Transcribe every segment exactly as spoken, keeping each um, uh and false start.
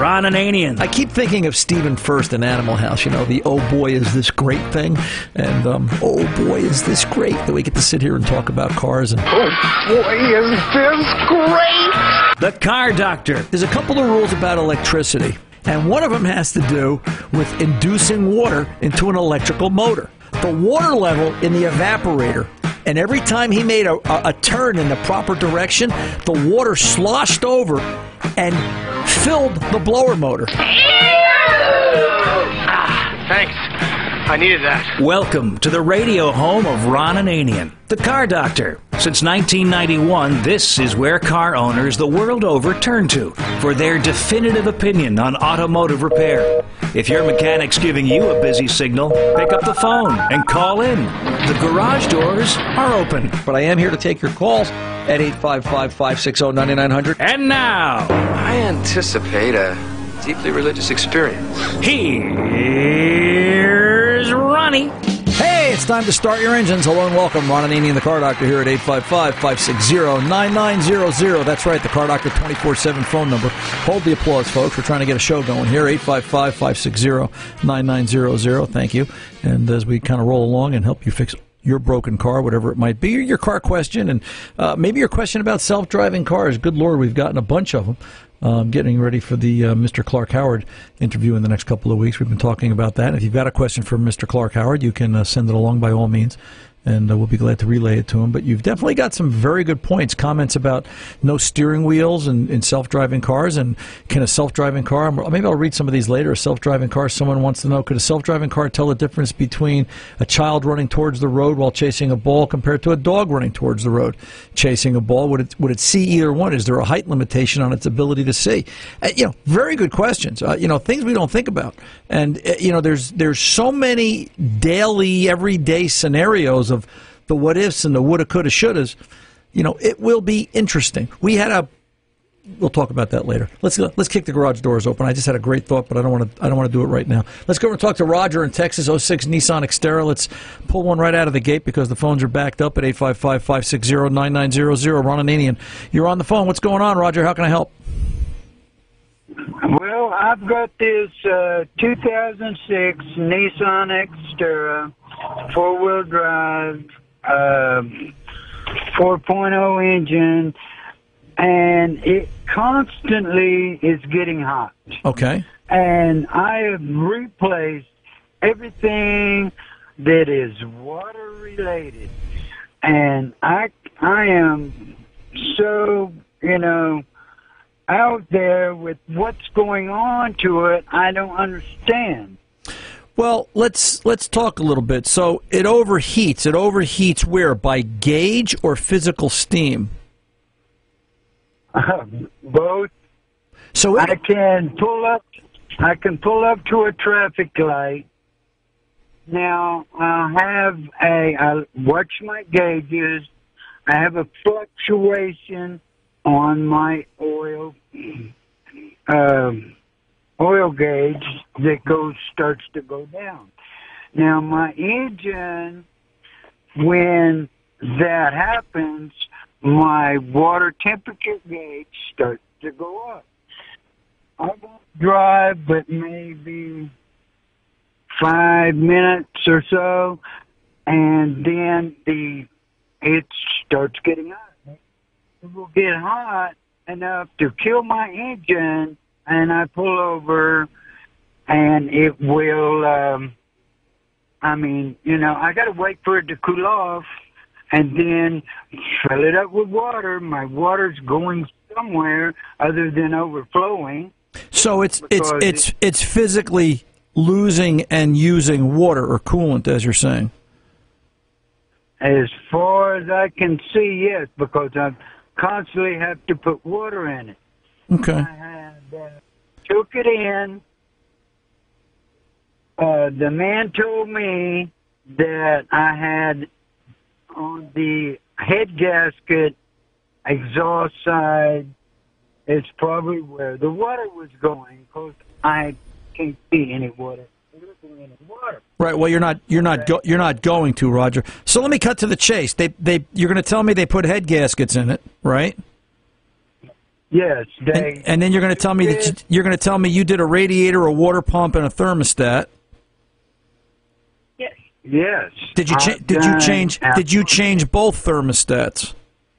Ron Ananian. I keep thinking of Stephen First in Animal House, you know, the oh boy is this great thing. And um, oh boy is this great that we get to sit here and talk about cars. And oh boy is this great. The Car Doctor. There's a couple of rules about electricity. And one of them has to do with inducing water into an electrical motor. The water level in the evaporator, and every time he made a, a, a turn in the proper direction, the water sloshed over and filled the blower motor. Ah, thanks. I needed that. Welcome to the radio home of Ron Ananian, the Car Doctor. Since nineteen ninety-one, this is where car owners the world over turn to for their definitive opinion on automotive repair. If your mechanic's giving you a busy signal, pick up the phone and call in. The garage doors are open. But I am here to take your calls at eight five five, five six zero, nine nine zero zero. And now, I anticipate a deeply religious experience. Here's Ronnie. Hey, it's time to start your engines. Hello and welcome. Ron Ananian, the Car Doctor, here at eight five five, five six zero, nine nine zero zero. That's right, the Car Doctor twenty-four seven phone number. Hold the applause, folks. We're trying to get a show going here. eight five five, five six zero, nine nine zero zero. Thank you. And as we kind of roll along and help you fix your broken car, whatever it might be, your car question, and uh, maybe your question about self-driving cars. Good Lord, we've gotten a bunch of them. Um, getting ready for the uh, Mister Clark Howard interview in the next couple of weeks. We've been talking about that. If you've got a question for Mister Clark Howard, you can uh, send it along by all means, and uh, we'll be glad to relay it to him. But you've definitely got some very good points, comments about no steering wheels in, in self-driving cars, and can a self-driving car, maybe I'll read some of these later, a self-driving car, someone wants to know, could a self-driving car tell the difference between a child running towards the road while chasing a ball compared to a dog running towards the road chasing a ball? Would it, would it see either one? Is there a height limitation on its ability to see? Uh, you know, very good questions, uh, you know, things we don't think about. And, uh, you know, there's there's so many daily, everyday scenarios of the what ifs and the woulda, coulda, shouldas. You know, it will be interesting. We had a. We'll talk about that later. Let's let's kick the garage doors open. I just had a great thought, but I don't want to. I don't want to do it right now. Let's go over and talk to Roger in Texas. oh six Nissan Xterra. Let's pull one right out of the gate because the phones are backed up at eight five five, five six zero, nine nine zero zero. Ron Ananian, you're on the phone. What's going on, Roger? How can I help? Well, I've got this uh, two thousand six Nissan Xterra four-wheel drive. Uh, four point oh engine, and it constantly is getting hot. Okay. And I have replaced everything that is water related, and I I am so, you know, out there with what's going on to it. I don't understand. Well, let's let's talk a little bit. So it overheats. It overheats where? By gauge or physical steam? Uh, both. So it, I can pull up. I can pull up to a traffic light. Now I have a. I watch my gauges. I have a fluctuation on my oil. Um. oil gauge that goes starts to go down. Now my engine, when that happens, my water temperature gauge starts to go up. I won't drive but maybe five minutes or so, and then the it starts getting hot. It will get hot enough to kill my engine, and I pull over, and it will, um, I mean, you know, I got to wait for it to cool off and then fill it up with water. My water's going somewhere other than overflowing. So it's it's it's it, it's physically losing and using water or coolant, as you're saying. As far as I can see, yes, because I constantly have to put water in it. Okay. I had, uh, took it in. Uh, the man told me that I had on the head gasket exhaust side, it's probably where the water was going, because I can't see any water. Any water. Right. Well, you're not you're not go, you're not going to, Roger. So let me cut to the chase. They they you're going to tell me they put head gaskets in it, right? Yes, they. And, and then you're going to tell me that you, you're going to tell me you did a radiator, a water pump, and a thermostat. Yes. Yes. Did you cha- I've did you done change did you change both thermostats?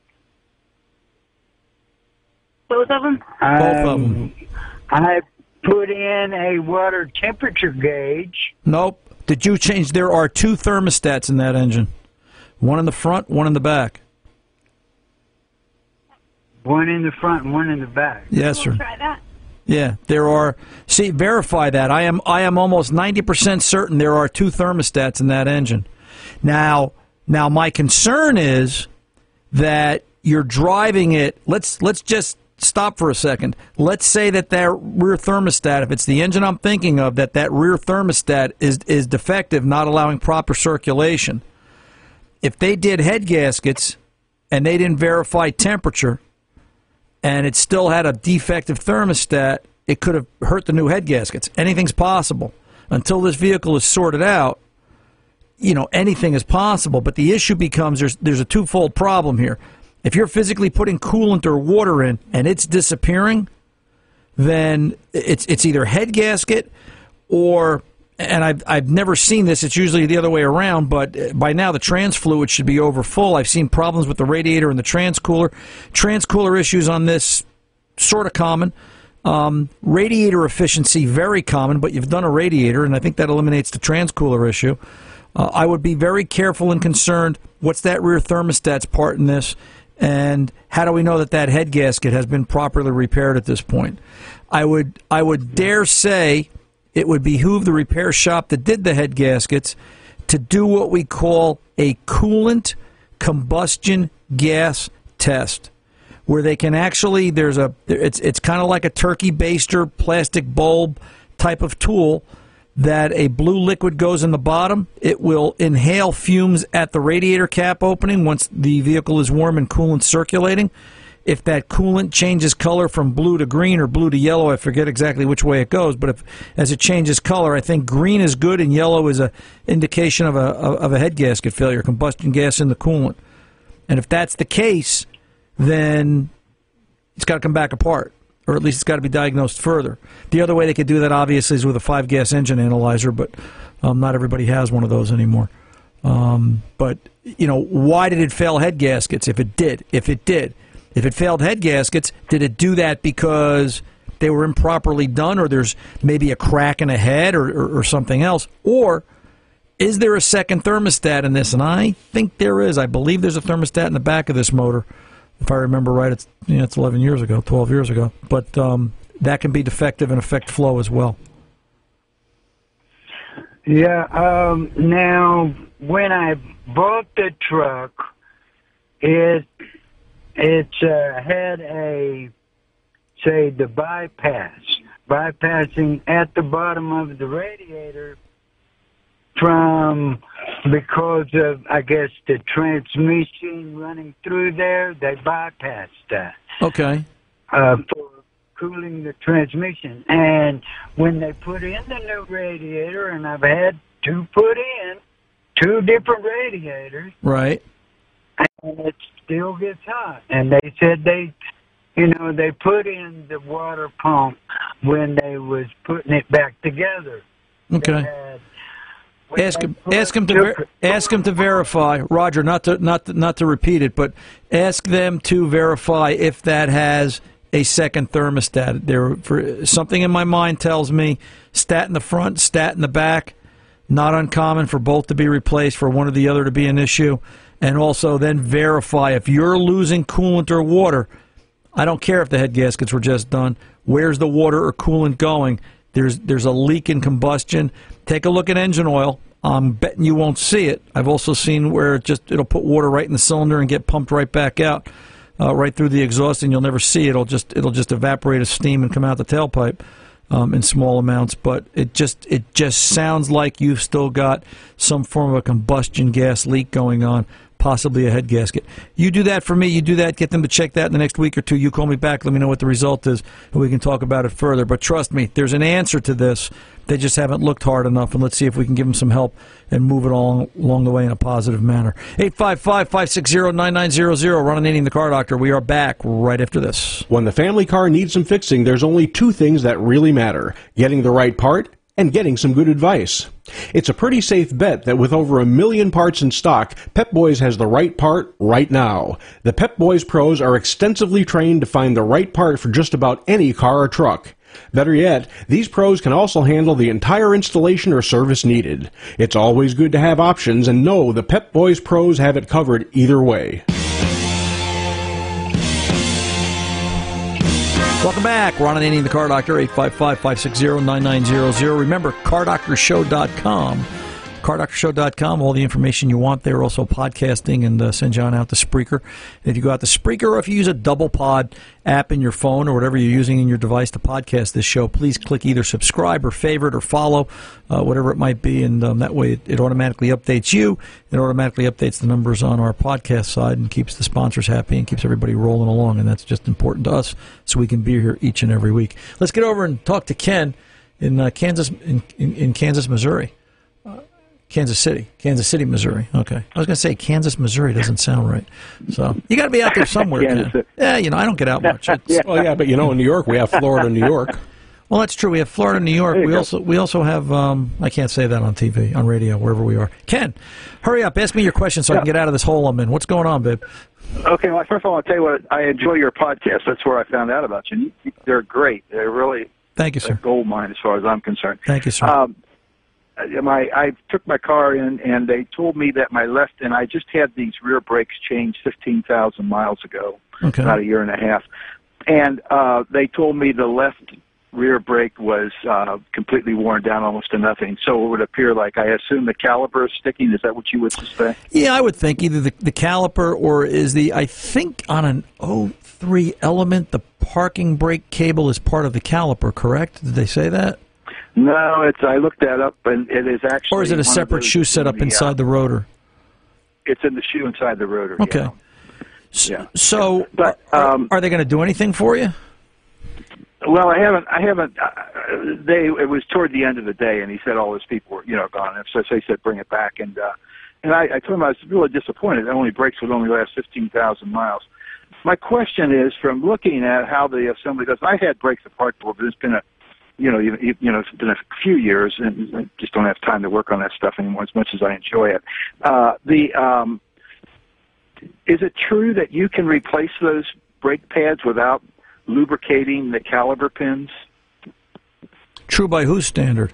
Both of them? Um, Both of them. I put in a water temperature gauge. Nope. Did you change? There are two thermostats in that engine. One in the front, one in the back. One in the front and one in the back. Yes, sir. We'll try that. Yeah, there are. See, verify that. I am. I am almost ninety percent certain there are two thermostats in that engine. Now, now, my concern is that you're driving it. Let's let's just stop for a second. Let's say that that rear thermostat, if it's the engine I'm thinking of, that that rear thermostat is is defective, not allowing proper circulation. If they did head gaskets and they didn't verify temperature, and it still had a defective thermostat, it could have hurt the new head gaskets. Anything's possible. Until this vehicle is sorted out, you know, anything is possible. But the issue becomes there's there's a twofold problem here. If you're physically putting coolant or water in and it's disappearing, then it's it's either head gasket or, and I've, I've never seen this, it's usually the other way around, but by now the trans fluid should be over full. I've seen problems with the radiator and the transcooler. Transcooler issues on this, sort of common. Um, radiator efficiency, very common, but you've done a radiator, and I think that eliminates the transcooler issue. Uh, I would be very careful and concerned, what's that rear thermostat's part in this, and how do we know that that head gasket has been properly repaired at this point? I would, I would dare say it would behoove the repair shop that did the head gaskets to do what we call a coolant combustion gas test, where they can actually, there's a, it's it's kind of like a turkey baster plastic bulb type of tool that a blue liquid goes in the bottom. It will inhale fumes at the radiator cap opening once the vehicle is warm and coolant circulating. If that coolant changes color from blue to green or blue to yellow, I forget exactly which way it goes, but if as it changes color, I think green is good and yellow is a indication of a of a head gasket failure, combustion gas in the coolant. And if that's the case, then it's got to come back apart, or at least it's got to be diagnosed further. The other way they could do that, obviously, is with a five-gas engine analyzer, but um, not everybody has one of those anymore. Um, but, you know, why did it fail head gaskets? If it did, if it did. If it failed head gaskets, did it do that because they were improperly done, or there's maybe a crack in a head, or, or, or something else? Or is there a second thermostat in this? And I think there is. I believe there's a thermostat in the back of this motor. If I remember right, it's you know, it's eleven years ago, twelve years ago. But um, that can be defective and affect flow as well. Yeah. Um, now, when I bought the truck, it it uh, had a, say, the bypass, bypassing at the bottom of the radiator from, because of, I guess, the transmission running through there, they bypassed that. Okay. Uh, for cooling the transmission. And when they put in the new radiator, and I've had to put in two different radiators. Right. And it still gets hot. And they said they, you know, they put in the water pump when they was putting it back together. Okay. Had, Ask him. Ask him to ver- ask him to verify, Roger. Not to not to, not to repeat it, but ask them to verify if that has a second thermostat. There, for something in my mind tells me stat in the front, stat in the back. Not uncommon for both to be replaced, for one or the other to be an issue, and also then verify if you're losing coolant or water. I don't care if the head gaskets were just done. Where's the water or coolant going? There's there's a leak in combustion. Take a look at engine oil. I'm betting you won't see it. I've also seen where it just it'll put water right in the cylinder and get pumped right back out, uh, right through the exhaust, and you'll never see it. It'll just it'll just evaporate as steam and come out the tailpipe um, in small amounts. But it just it just sounds like you've still got some form of a combustion gas leak going on. possibly a head gasket. You do that for me. You do that. Get them to check that in the next week or two. You call me back. Let me know what the result is, and we can talk about it further. But trust me, there's an answer to this. They just haven't looked hard enough, and let's see if we can give them some help and move it along, along the way in a positive manner. eight five five, five six zero, nine nine zero zero. Ron Ananian, the Car Doctor. We are back right after this. When the family car needs some fixing, there's only two things that really matter: getting the right part and getting some good advice. It's a pretty safe bet that with over a million parts in stock, Pep Boys has the right part right now. The Pep Boys pros are extensively trained to find the right part for just about any car or truck. Better yet, these pros can also handle the entire installation or service needed. It's always good to have options, and know the Pep Boys pros have it covered either way. Welcome back. Ron Ananian, the Car Doctor, eight five five, five six zero, nine nine zero zero. Remember, car doctor show dot com. car doctor show dot com, all the information you want there. Also podcasting, and uh, send John out to Spreaker. And if you go out to Spreaker, or if you use a double pod app in your phone or whatever you're using in your device to podcast this show, please click either subscribe or favorite or follow, uh, whatever it might be, and um, that way it, it automatically updates you. It automatically updates the numbers on our podcast side and keeps the sponsors happy and keeps everybody rolling along, and that's just important to us so we can be here each and every week. Let's get over and talk to Ken in uh, Kansas, in, in, in Kansas, Missouri. Kansas City. Kansas City, Missouri. Okay. I was going to say Kansas, Missouri doesn't sound right. So you got to be out there somewhere, Ken. Yeah, you know, I don't get out much. It's, yeah. Well, yeah, but you know, in New York, we have Florida, New York. Well, that's true. We have Florida, New York. We go. also we also have, um, I can't say that on T V, on radio, wherever we are. Ken, hurry up. Ask me your question so yeah. I can get out of this hole I'm in. What's going on, babe? Okay, well, first of all, I'll tell you what, I enjoy your podcast. That's where I found out about you. They're great. They're really Thank you, sir. a gold mine as far as I'm concerned. Thank you, sir. Um, My, I took my car in, and they told me that my left, and I just had these rear brakes changed fifteen thousand miles ago, okay. about a year and a half. And uh, they told me the left rear brake was uh, completely worn down almost to nothing. So it would appear like, I assume the caliper is sticking. Is that what you would suspect? Yeah, I would think either the, the caliper or is the, I think on an oh three Element, the parking brake cable is part of the caliper, correct? Did they say that? No, it's. I looked that up, and it is actually. Or is it a separate shoe setup inside the, uh, the rotor? It's in the shoe inside the rotor. Okay. Yeah. S- yeah. So, but um, are, are they going to do anything for you? Well, I haven't. I haven't. Uh, they. It was toward the end of the day, and he said all his people were, you know, gone. And so they said bring it back, and uh, and I, I told him I was really disappointed. It only brakes would only last fifteen thousand miles. My question is, from looking at how the assembly does, I had brakes apart before, but it's been a You know, you, you know, it's been a few years, and I just don't have time to work on that stuff anymore as much as I enjoy it. Uh, the um, is it true that you can replace those brake pads without lubricating the caliper pins? True by whose standard?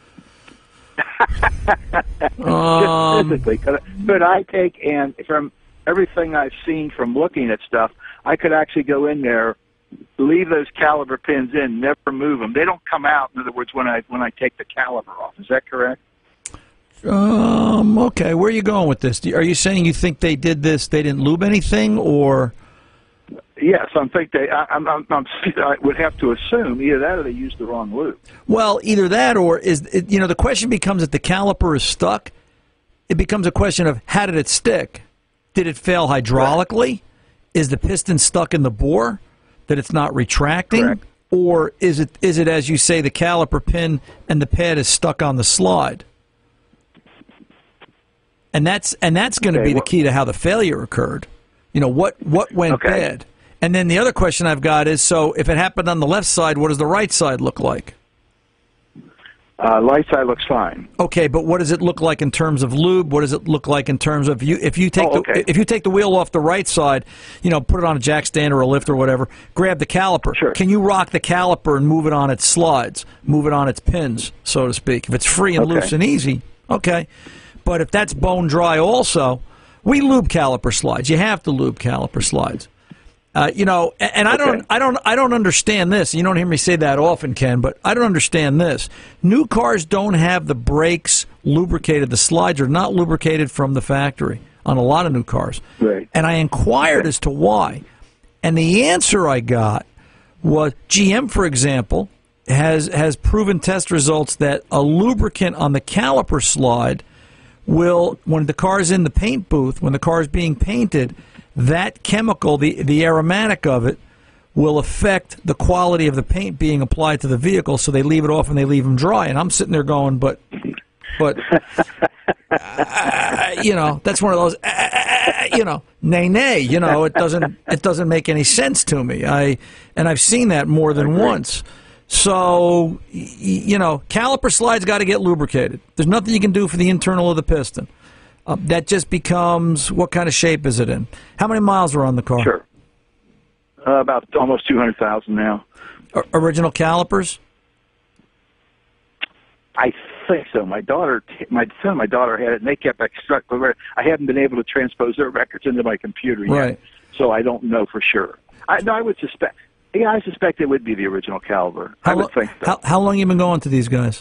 um, Just physically, could, could I take, and from everything I've seen from looking at stuff, I could actually go in there, leave those caliper pins in, never move them. They don't come out, in other words, when I when I take the caliper off. Is that correct? Um. Okay. Where are you going with this? Are you saying you think they did this, they didn't lube anything, or? Yes, I think they. I, I'm, I'm, I'm, I would have to assume either that or they used the wrong lube. Well, either that or is it, you know, the question becomes if the caliper is stuck, it becomes a question of how did it stick? Did it fail hydraulically? Right. Is the piston stuck in the bore that it's not retracting? Correct. Or is it is it as you say the caliper pin and the pad is stuck on the slide? And that's and that's going to okay, be well, the key to how the failure occurred. You know, what what went okay. bad? And then the other question I've got is, so if it happened on the left side, what does the right side look like? Uh, light side looks fine. Okay, but what does it look like in terms of lube? What does it look like in terms of you? If you take oh, okay. the if you take the wheel off the right side, you know, put it on a jack stand or a lift or whatever. Grab the caliper. Sure. Can you rock the caliper and move it on its slides, move it on its pins, so to speak? If it's free and okay. loose and easy, okay. But if that's bone dry, also, we lube caliper slides. You have to lube caliper slides. Uh, you know, and, and I okay. don't, I don't, I don't understand this. You don't hear me say that often, Ken, but I don't understand this. New cars don't have the brakes lubricated. The slides are not lubricated from the factory on a lot of new cars. Right. And I inquired okay. as to why, and the answer I got was G M, for example, has has proven test results that a lubricant on the caliper slide will, when the car's in the paint booth, when the car is being painted, that chemical, the, the aromatic of it, will affect the quality of the paint being applied to the vehicle, so they leave it off and they leave them dry. And I'm sitting there going, but, but, uh, you know, that's one of those, uh, you know, nay, nay, you know, it doesn't, it doesn't make any sense to me. I, and I've seen that more than once. So, you know, caliper slides got to get lubricated. There's nothing you can do for the internal of the piston. Uh, that just becomes, what kind of shape is it in? How many miles are on the car? Sure. Uh, about almost two hundred thousand now. O- original calipers? I think so. My daughter, my son, and my daughter had it, and they kept extracting. I haven't been able to transpose their records into my computer yet, right. So I don't know for sure. I, no, I would suspect. Yeah, I suspect it would be the original caliber. How I would lo- think so. How, how long you been going to these guys?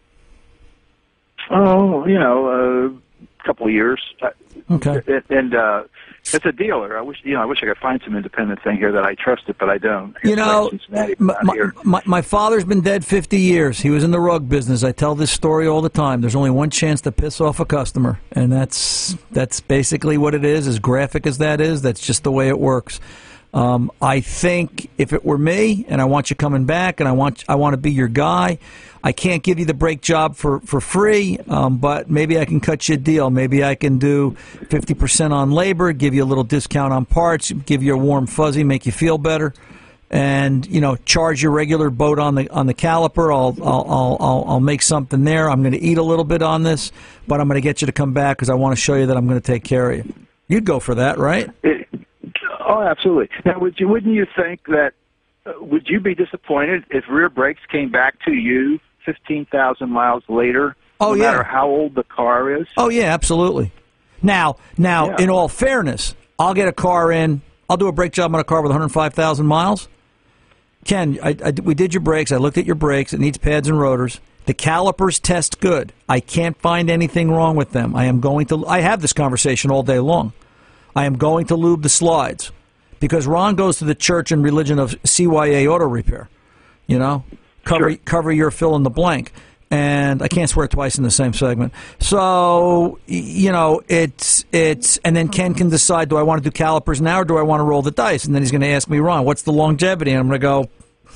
Oh, you know, a uh, couple of years. Okay. And uh, it's a dealer. I wish, you know, I wish I could find some independent thing here that I trusted, but I don't. You know, Cincinnati, my, my, my, my father's been dead fifty years. He was in the rug business. I tell this story all the time. There's only one chance to piss off a customer, and that's that's basically what it is. As graphic as that is, that's just the way it works. Um, I think if it were me, and I want you coming back, and I want I want to be your guy, I can't give you the brake job for for free, um, but maybe I can cut you a deal. Maybe I can do fifty percent on labor, give you a little discount on parts, give you a warm fuzzy, make you feel better, and you know, charge your regular boat on the on the caliper. I'll I'll I'll I'll, I'll make something there. I'm going to eat a little bit on this, but I'm going to get you to come back because I want to show you that I'm going to take care of you. You'd go for that, right? It, Oh, absolutely. Now, would you, wouldn't you think that, uh, would you be disappointed if rear brakes came back to you fifteen thousand miles later, oh, no yeah. matter how old the car is? Oh, yeah, absolutely. Now, now, Yeah. in all fairness, I'll get a car in, I'll do a brake job on a car with one hundred five thousand miles. Ken, I, I, we did your brakes. I looked at your brakes. It needs pads and rotors. The calipers test good. I can't find anything wrong with them. I am going to, I have this conversation all day long. I am going to lube the slides because Ron goes to the church and religion of C Y A Auto Repair. You know, cover Sure. cover your fill in the blank. And I can't swear twice in the same segment. So, you know, it's, it's, and then Ken can decide, do I want to do calipers now or do I want to roll the dice? And then he's going to ask me, Ron, what's the longevity? And I'm going to go,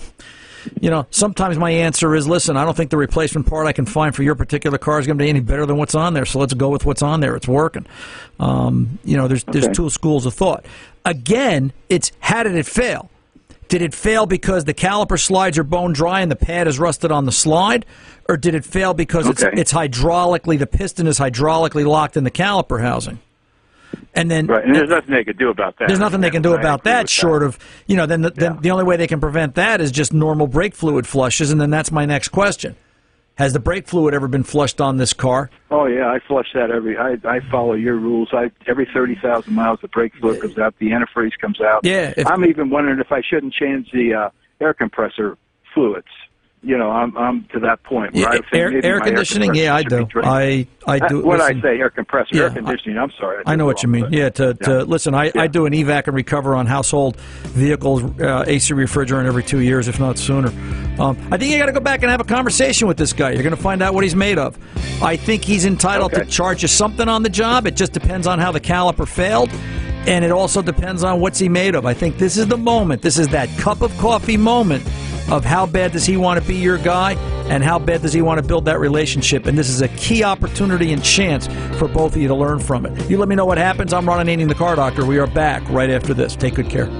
you know, sometimes my answer is, listen, I don't think the replacement part I can find for your particular car is going to be any better than what's on there, so let's go with what's on there. It's working. Um, you know, there's Okay. there's two schools of thought. Again, it's how did it fail? Did it fail because the caliper slides are bone dry and the pad is rusted on the slide? Or did it fail because Okay. it's it's hydraulically, the piston is hydraulically locked in the caliper housing? And then, Right, and there's nothing they can do about that. There's nothing they can do I about agree that, with short of, you know, then the, Yeah. then the only way they can prevent that is just normal brake fluid flushes, and then that's my next question. Has the brake fluid ever been flushed on this car? Oh yeah, I flush that every. I I follow your rules. I every thirty thousand miles, the brake fluid comes out, the antifreeze comes out. Yeah, if- I'm even wondering if I shouldn't change the uh, air compressor fluids. You know, I'm I'm to that point where Yeah, I think air, maybe air my conditioning, air yeah, I compressor do. should be drained. I I do. What did listen, I say? Air compressor, Yeah, air conditioning. I'm sorry. I know what you wrong, mean. but- Yeah, to, to yeah. listen, I, Yeah. I do an evac and recover on household vehicles, uh, A C refrigerant every two years, if not sooner. Um, I think you got to go back and have a conversation with this guy. You're going to find out what he's made of. I think he's entitled Okay. to charge you something on the job. It just depends on how the caliper failed, and it also depends on what's he made of. I think this is the moment. This is that cup of coffee moment of how bad does he want to be your guy and how bad does he want to build that relationship. And this is a key opportunity and chance for both of you to learn from it. You let me know what happens. I'm Ron Ananian, the Car Doctor. We are back right after this. Take good care.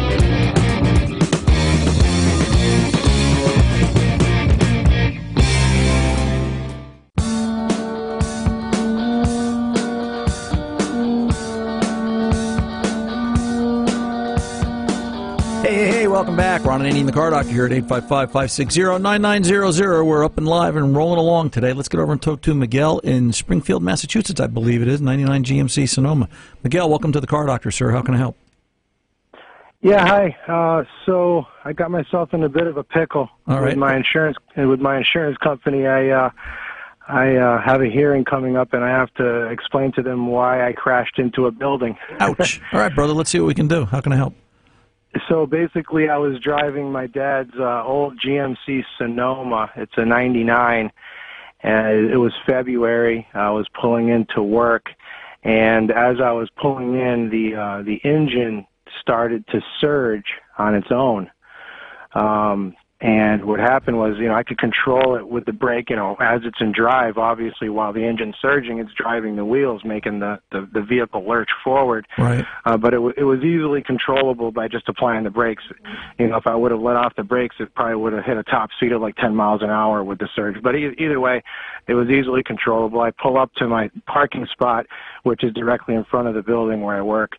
Hey, hey, hey, welcome back. Ron Ananian, the Car Doctor here at eight five five, five six zero, nine nine zero zero. We're up and live and rolling along today. Let's get over and talk to Miguel in Springfield, Massachusetts, I believe it is, ninety-nine G M C Sonoma. Miguel, welcome to the Car Doctor, sir. How can I help? Yeah, hi. Uh, so I got myself in a bit of a pickle All right. with my insurance with my insurance company. I uh, I uh, have a hearing coming up, and I have to explain to them why I crashed into a building. Ouch. All right, brother, let's see what we can do. How can I help? So basically, I was driving my dad's uh, old G M C Sonoma. It's a ninety-nine, and it was February. I was pulling into work, and as I was pulling in, the uh, the engine started to surge on its own. Um, and what happened was, you know, I could control it with the brake, you know, as it's in drive. Obviously, while the engine's surging, it's driving the wheels, making the, the, the vehicle lurch forward. Right. Uh, but it, w- it was easily controllable by just applying the brakes. You know, if I would have let off the brakes, it probably would have hit a top speed of like ten miles an hour with the surge. But e- either way, it was easily controllable. I pull up to my parking spot, which is directly in front of the building where I work.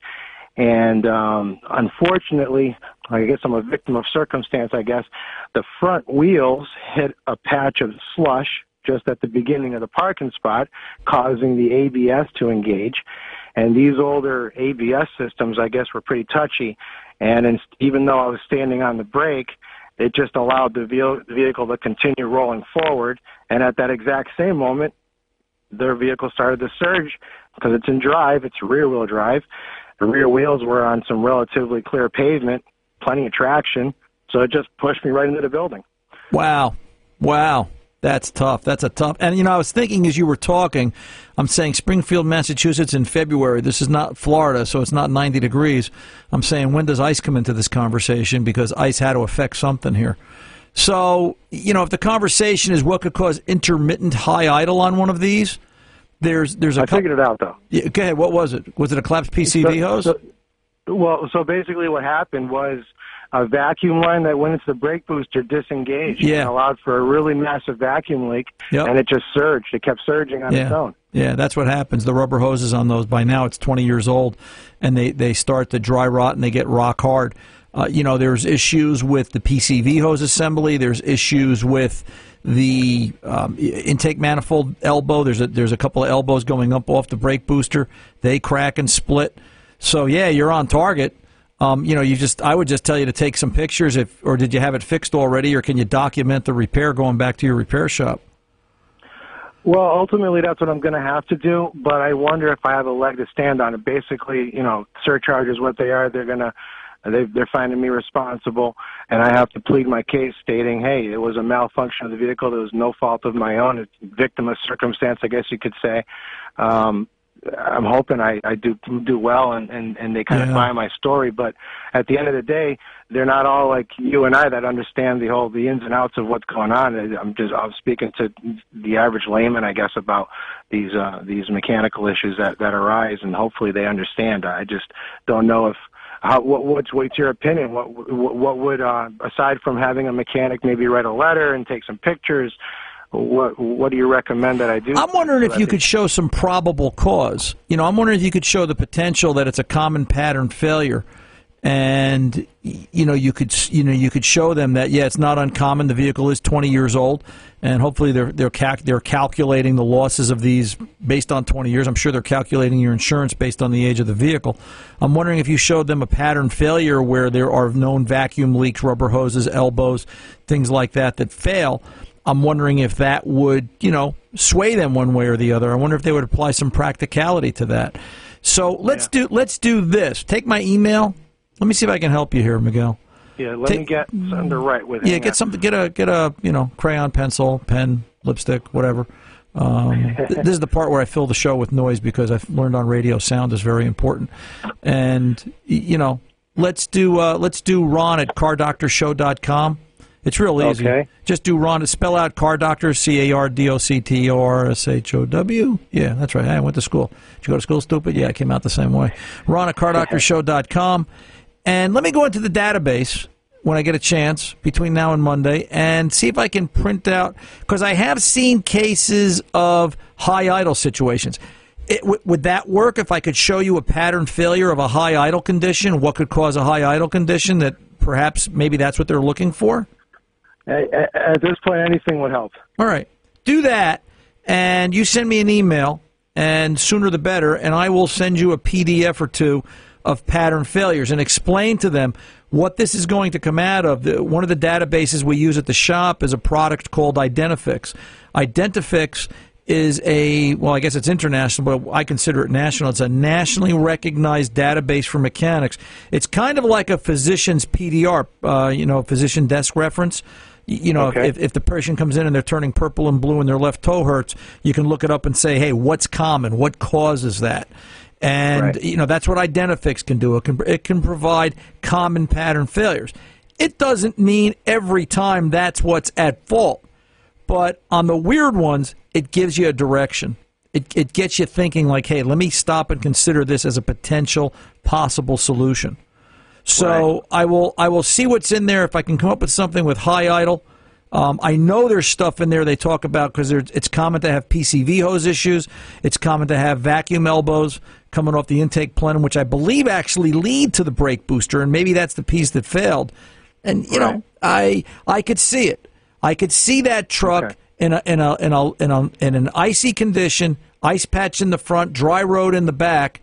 And um, unfortunately, I guess I'm a victim of circumstance, I guess, the front wheels hit a patch of slush just at the beginning of the parking spot, causing the A B S to engage. And these older A B S systems, I guess, were pretty touchy. And in, even though I was standing on the brake, it just allowed the vehicle to continue rolling forward. And at that exact same moment, their vehicle started to surge because it's in drive, it's rear-wheel drive. The rear wheels were on some relatively clear pavement, plenty of traction, so it just pushed me right into the building. Wow. Wow. That's tough. That's a tough. And, you know, I was thinking as you were talking, I'm saying Springfield, Massachusetts in February. This is not Florida, so it's not ninety degrees. I'm saying, when does ice come into this conversation? Because ice had to affect something here. So, you know, if the conversation is what could cause intermittent high idle on one of these, There's, there's a I figured it out, though. Yeah, go ahead. What was it? Was it a collapsed P C V so, hose? So, well, so basically what happened was a vacuum line that went into the brake booster disengaged yeah. and allowed for a really massive vacuum leak, yep. and it just surged. It kept surging on yeah. its own. Yeah, that's what happens. The rubber hoses on those, by now it's twenty years old, and they, they start to dry rot and they get rock hard. Uh, you know, there's issues with the P C V hose assembly. There's issues with the um, intake manifold elbow. There's a, there's a couple of elbows going up off the brake booster. They crack and split. So, yeah, you're on target. Um, you know, you just I would just tell you to take some pictures, if, or did you have it fixed already, or can you document the repair going back to your repair shop? Well, ultimately, that's what I'm going to have to do, but I wonder if I have a leg to stand on. It basically, you know, surcharges, what they are, they're going to They, they're finding me responsible, and I have to plead my case stating, hey, it was a malfunction of the vehicle. There was no fault of my own. It's victim of circumstance, I guess you could say. Um, I'm hoping I, I do do well, and, and, and they kind yeah. of buy my story. But at the end of the day, they're not all like you and I that understand the whole the ins and outs of what's going on. I'm just I'm speaking to the average layman, I guess, about these uh, these mechanical issues that, that arise, and hopefully they understand. I just don't know if. How, what, what's, what's your opinion? What, what, what would, uh, aside from having a mechanic maybe write a letter and take some pictures, what, what do you recommend that I do? I'm wondering if you could show some probable cause. You know, I'm wondering if you could show the potential that it's a common pattern failure. And, you know, you could, you know, you could show them that, yeah, it's not uncommon. The vehicle is twenty years old, and hopefully they're they're cal- they're calculating the losses of these based on twenty years. I'm sure they're calculating your insurance based on the age of the vehicle. I'm wondering if you showed them a pattern failure where there are known vacuum leaks, rubber hoses, elbows, things like that that fail. I'm wondering if that would, you know, sway them one way or the other. I wonder if they would apply some practicality to that. So let's yeah. do let's do this. Take my email. Let me see if I can help you here, Miguel. Yeah, let Take, me get something to write with. Yeah, get something. Get a get a you know crayon, pencil, pen, lipstick, whatever. Um, th- this is the part where I fill the show with noise because I've learned on radio sound is very important. And you know, let's do uh, let's do Ron at car doctor show dot com. It's real easy. Okay. Just do Ron. Spell out Car Doctor, C A R D O C T O R S H O W. Yeah, that's right. I went to school. Did you go to school, stupid? Yeah, I came out the same way. Ron at car doctor show dot com. And let me go into the database when I get a chance between now and Monday and see if I can print out, because I have seen cases of high idle situations. It, w- would that work if I could show you a pattern failure of a high idle condition? What could cause a high idle condition that perhaps maybe that's what they're looking for? At this point, anything would help. All right. Do that, and you send me an email, and sooner the better, and I will send you a P D F or two of pattern failures and explain to them what this is going to come out of. The, one of the databases we use at the shop is a product called Identifix. Identifix is a, well, I guess it's international, but I consider it national. It's a nationally recognized database for mechanics. It's kind of like a physician's P D R, uh, you know, physician desk reference. You know, Okay. if, if the person comes in and they're turning purple and blue and their left toe hurts, you can look it up and say, hey, what's common? What causes that? And, Right. you know, that's what Identifix can do. It can, it can provide common pattern failures. It doesn't mean every time that's what's at fault. But on the weird ones, it gives you a direction. It, it gets you thinking like, hey, let me stop and consider this as a potential possible solution. So Right. I will I will see what's in there if I can come up with something with high idle. Um, I know there's stuff in there they talk about because it's common to have P C V hose issues. It's common to have vacuum elbows coming off the intake plenum, which I believe actually lead to the brake booster, and maybe that's the piece that failed. And you Right. know, I I could see it. I could see that truck Okay. in a in a in a in a in an icy condition, ice patch in the front, dry road in the back.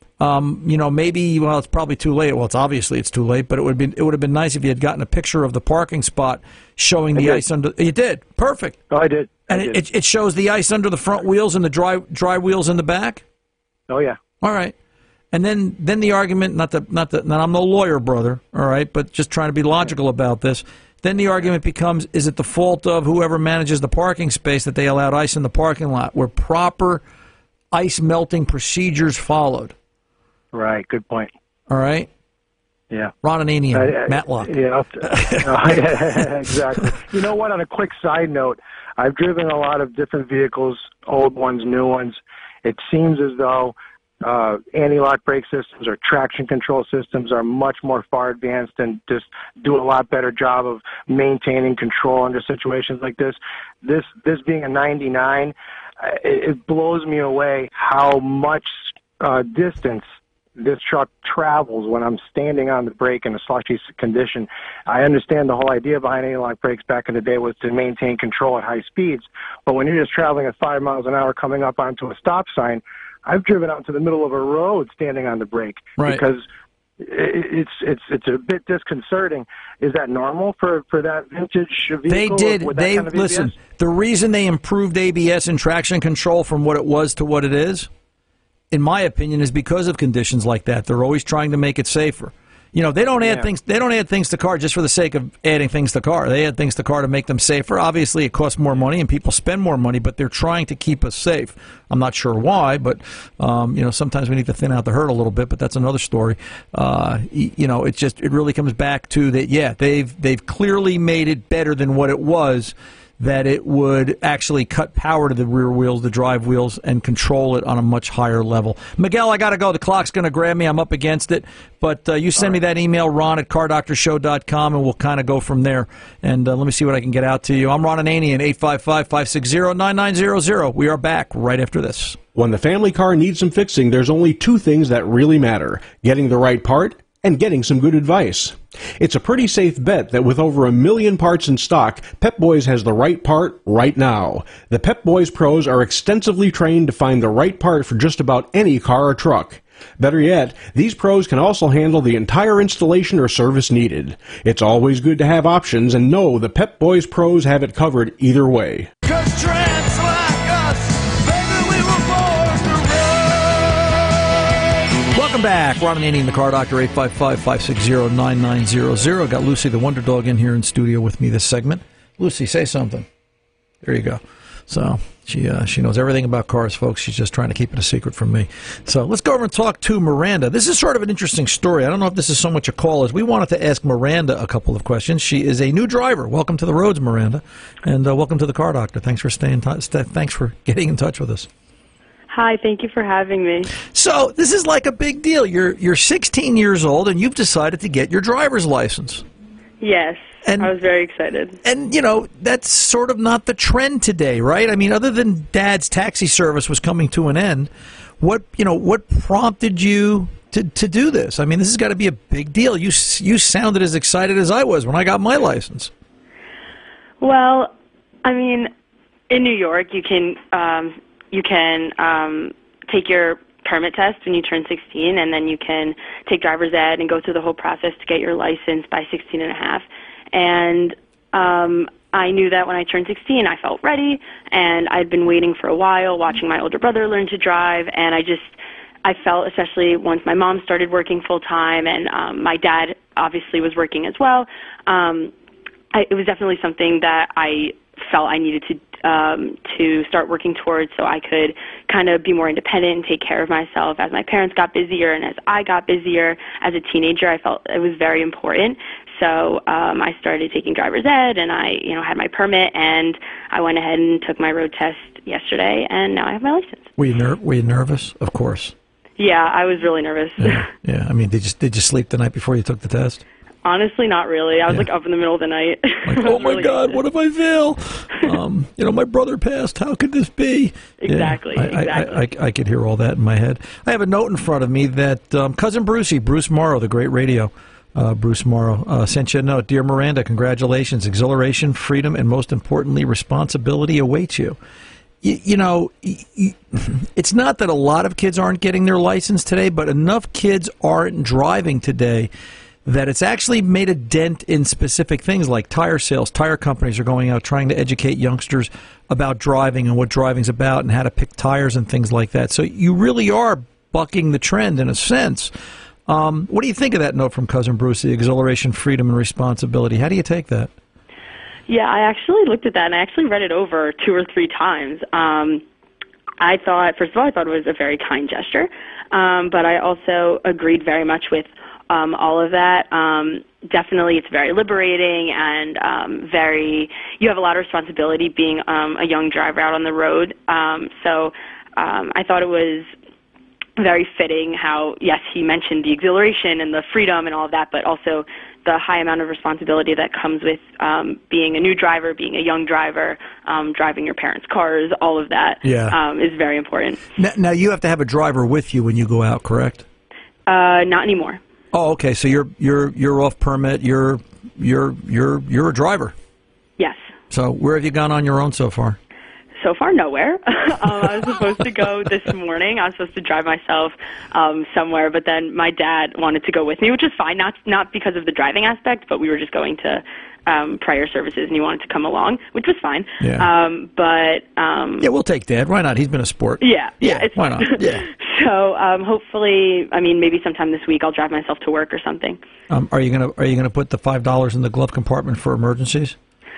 Um, you know, maybe well, it's probably too late. Well, it's obviously it's too late, but it would be it would have been nice if you had gotten a picture of the parking spot showing I the did. ice under. You did perfect, Oh, I did. I and did. it, it it shows the ice under the front wheels and the dry dry wheels in the back. oh, yeah. All right, and then then the argument, not the not the. Now I'm no lawyer, brother. All right, but just trying to be logical about this. Then the argument becomes: is it the fault of whoever manages the parking space that they allowed ice in the parking lot? Were proper ice melting procedures followed? Right. Good point. All right. Yeah. Ron Ananian, I- I- Matlock. Yeah, I'll- Oh, yeah, exactly. You know what? On a quick side note, I've driven a lot of different vehicles, old ones, new ones. It seems as though uh, anti-lock brake systems or traction control systems are much more far advanced and just do a lot better job of maintaining control under situations like this. This this being a ninety-nine, uh, it, it blows me away how much uh, distance this truck travels when I'm standing on the brake in a slushy condition. I understand the whole idea behind anti-lock brakes back in the day was to maintain control at high speeds, but when you're just traveling at five miles an hour coming up onto a stop sign, I've driven out to the middle of a road standing on the brake Right. because it- it's it's it's a bit disconcerting. Is that normal for, for that vintage vehicle? They did. with that They kind of A B S? listen. The reason they improved A B S and traction control from what it was to what it is, in my opinion, is because of conditions like that. They're always trying to make it safer. You know, they don't add Yeah. things. They don't add things to car just for the sake of adding things to car. They add things to car to make them safer. Obviously, it costs more money and people spend more money, but they're trying to keep us safe. I'm not sure why, but um, you know, sometimes we need to thin out the herd a little bit. But that's another story. Uh, y- you know, it just it really comes back to that. Yeah, they've they've clearly made it better than what it was. That it would actually cut power to the rear wheels, the drive wheels, and control it on a much higher level. Miguel, I got to go. The clock's going to grab me. I'm up against it. But uh, you send me that email, Ron at car doctor show dot com, and we'll kind of go from there. And uh, let me see what I can get out to you. I'm Ron Ananian, eight five five, five six zero, nine nine zero zero. We are back right after this. When the family car needs some fixing, there's only two things that really matter: getting the right part and getting some good advice. It's a pretty safe bet that with over a million parts in stock, Pep Boys has the right part right now. The Pep Boys pros are extensively trained to find the right part for just about any car or truck. Better yet, these pros can also handle the entire installation or service needed. It's always good to have options and know the Pep Boys pros have it covered either way. Welcome back. Ron Ananian, the Car Doctor, eight five five, five six zero, nine nine zero zero. Got Lucy the Wonder Dog in here in studio with me this segment. Lucy, say something. There you go. So she uh, she knows everything about cars, folks. She's just trying to keep it a secret from me. So let's go over and talk to Miranda. This is sort of an interesting story. I don't know if this is so much a call as we wanted to ask Miranda a couple of questions. She is a new driver. Welcome to the roads, Miranda, and uh, welcome to the Car Doctor. Thanks for staying. T- st- thanks for getting in touch with us. Hi, thank you for having me. So this is like a big deal. You're you're sixteen years old and you've decided to get your driver's license. Yes, And- I was very excited. And, you know, that's sort of not the trend today, right? I mean, other than Dad's taxi service was coming to an end, what, you know, what prompted you to, to do this? I mean, this has got to be a big deal. You you sounded as excited as I was when I got my license. Well, I mean, in New York, you can um, you can um, take your permit test when you turn sixteen, and then you can take driver's ed and go through the whole process to get your license by sixteen and a half. And um, I knew that when I turned sixteen, I felt ready, and I'd been waiting for a while, watching my older brother learn to drive, and I just, I felt, especially once my mom started working full-time, and um, my dad obviously was working as well, um, I, it was definitely something that I felt I needed to um, to start working towards, so I could kind of be more independent and take care of myself as my parents got busier and as I got busier as a teenager. I felt it was very important. So um, I started taking driver's ed, and I, you know, had my permit, and I went ahead and took my road test yesterday, and now I have my license. Were you ner- were you nervous? Of course. Yeah, I was really nervous. Yeah, yeah. I mean, did you did you sleep the night before you took the test? Honestly, not really. I was Yeah. like up in the middle of the night. Like, oh my really God, anxious. what if I fail? Um, you know, my brother passed. How could this be? Exactly, Yeah, I, exactly. I, I, I could hear all that in my head. I have a note in front of me that um, Cousin Brucey, Bruce Morrow, the great radio, uh, Bruce Morrow, uh, sent you a note. Dear Miranda, congratulations. Exhilaration, freedom, and most importantly, responsibility awaits you. You, you know, y- y- it's not that a lot of kids aren't getting their license today, but enough kids aren't driving today that it's actually made a dent in specific things like tire sales. Tire companies are going out trying to educate youngsters about driving and what driving's about and how to pick tires and things like that. So you really are bucking the trend in a sense. Um, what do you think of that note from Cousin Bruce, the exhilaration, freedom, and responsibility? How do you take that? Yeah, I actually looked at that, and I actually read it over two or three times. Um, I thought, first of all, I thought it was a very kind gesture, um, but I also agreed very much with um, all of that. Um, definitely, it's very liberating and um, very, you have a lot of responsibility being um, a young driver out on the road. Um, so um, I thought it was very fitting how, yes, he mentioned the exhilaration and the freedom and all of that, but also the high amount of responsibility that comes with um, being a new driver, being a young driver, um, driving your parents' cars, all of that Yeah. um, is very important. Now, now, you have to have a driver with you when you go out, correct? Uh, not anymore. Oh, okay. So you're you're you're off permit. You're you're you're you're a driver. Yes. So where have you gone on your own so far? So far, nowhere. um, I was supposed to go this morning. I was supposed to drive myself um, somewhere, but then my dad wanted to go with me, which is fine, not not because of the driving aspect, but we were just going to um, prior services, and he wanted to come along, which was fine. Yeah. Um, but um, Yeah, we'll take Dad. Why not? He's been a sport. yeah, yeah, Yeah, it's why not? Yeah. So um, hopefully, I mean, maybe sometime this week I'll drive myself to work or something. Um, are you gonna Are you gonna put the five dollars in the glove compartment for emergencies?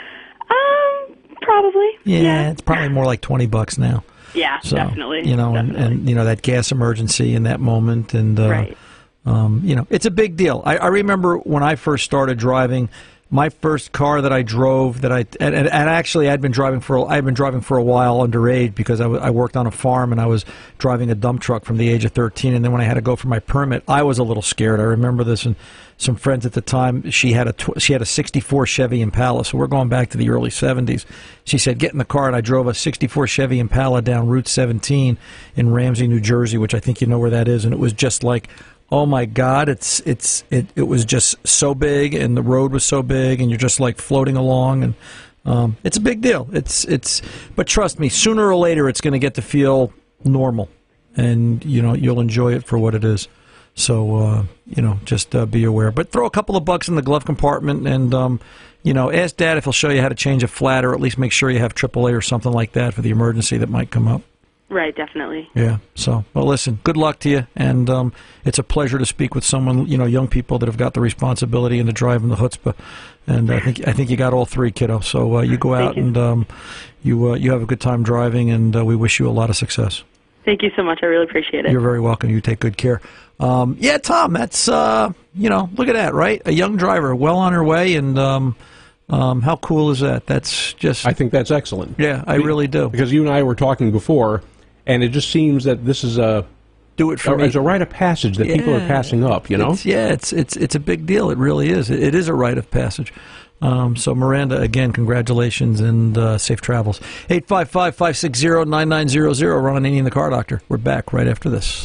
Um, probably. Yeah, Yeah, it's probably more like twenty bucks now. yeah So, definitely. You know, and, definitely. and you know that gas emergency in that moment, and uh, Right. um, you know, it's a big deal. I, I remember when I first started driving. My first car that I drove, that I and, and, and actually I'd been driving for I'd been driving for a while underage because I, w- I worked on a farm and I was driving a dump truck from the age of thirteen. And then when I had to go for my permit, I was a little scared. I remember this, and some friends at the time, she had a tw- she had a sixty-four Chevy Impala. So we're going back to the early seventies. She said, "Get in the car," and I drove a sixty-four Chevy Impala down Route seventeen in Ramsey, New Jersey, which I think you know where that is, and it was just like, oh my God, it's it's it, it was just so big, and the road was so big, and you're just like floating along, and um, it's a big deal. It's it's, but trust me, sooner or later, it's going to get to feel normal, and you know you'll enjoy it for what it is. So uh, you know, just uh, be aware. But throw a couple of bucks in the glove compartment, and um, you know, ask Dad if he'll show you how to change a flat, or at least make sure you have triple A or something like that for the emergency that might come up. Right, definitely. Yeah. So, well, listen, good luck to you, and um, it's a pleasure to speak with someone, you know, young people that have got the responsibility and the drive and the chutzpah, and I think I think you got all three, kiddo. So uh, you go out you. and um, you uh, you have a good time driving, and uh, we wish you a lot of success. Thank you so much. I really appreciate it. You're very welcome. You take good care. Um, yeah, Tom, that's uh, you know, look at that, right? A young driver, well on her way, and um, um, how cool is that? That's just. I think that's excellent. Yeah, I really do. Because you and I were talking before. And it just seems that this is a do it for a, me. It's a rite of passage that Yeah. people are passing up. You know, It's, yeah, it's it's it's a big deal. It really is. It, it is a rite of passage. Um, so Miranda, again, congratulations and uh, safe travels. eight five five, five six zero, nine nine zero zero. Ron Ananian, the Car Doctor. We're back right after this.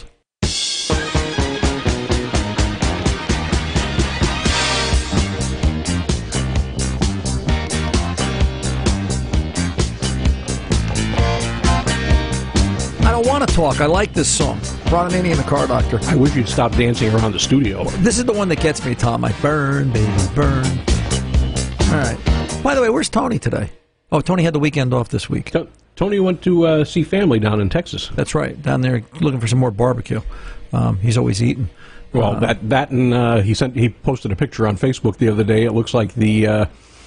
I don't want to talk. I like this song. Ron Ananian, the Car Doctor. I wish you'd stop dancing around the studio. This is the one that gets me, Tom. I burn, baby, burn. All right. By the way, where's Tony today? Oh, Tony had the weekend off this week. T- Tony went to uh, see family down in Texas. That's right. Down there looking for some more barbecue. Um, he's always eating. Well, Uh, that that and uh, he sent he posted a picture on Facebook the other day. It looks like the uh,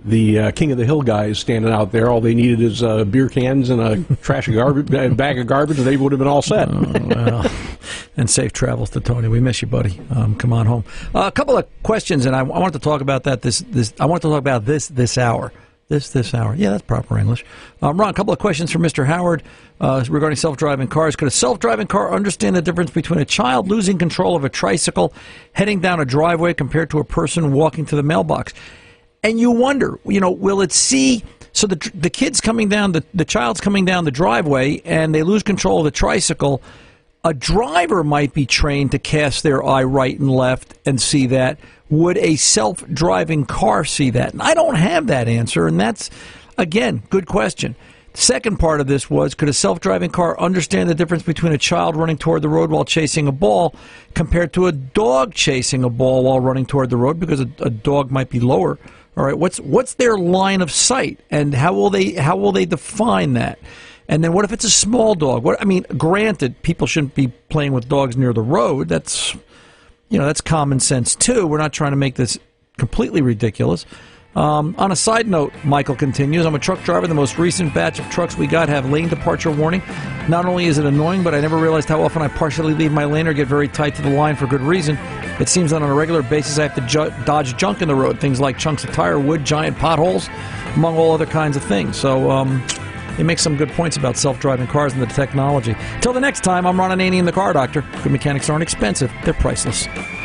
the uh, King of the Hill guys standing out there. All they needed is uh, beer cans and a trash of garbage, a bag of garbage, and they would have been all set. Oh, well. And safe travels to Tony. We miss you, buddy. Um, come on home. Uh, a couple of questions, and I, I wanted to talk about that. This, this, I want to talk about this this hour. This this hour. Yeah, that's proper English. Um, Ron, a couple of questions from Mister Howard uh, regarding self-driving cars. Could a self-driving car understand the difference between a child losing control of a tricycle heading down a driveway compared to a person walking to the mailbox? And you wonder, you know, will it see... So the the kid's coming down, the, the child's coming down the driveway, and they lose control of the tricycle. A driver might be trained to cast their eye right and left and see that. Would a self-driving car see that? And I don't have that answer, and that's, again, good question. The second part of this was, could a self-driving car understand the difference between a child running toward the road while chasing a ball compared to a dog chasing a ball while running toward the road? Because a, a dog might be lower. All right, what's what's their line of sight, and how will they how will they define that? And then what if it's a small dog? What I mean, granted, people shouldn't be playing with dogs near the road. That's, you know, that's common sense too. We're not trying to make this completely ridiculous. Um, on a side note, Michael continues, I'm a truck driver. The most recent batch of trucks we got have lane departure warning. Not only is it annoying, but I never realized how often I partially leave my lane or get very tight to the line for good reason. It seems that on a regular basis I have to ju- dodge junk in the road, things like chunks of tire, wood, giant potholes, among all other kinds of things. So um, he makes some good points about self-driving cars and the technology. Till the next time, I'm Ron Ananian, the Car Doctor. Good mechanics aren't expensive. They're priceless.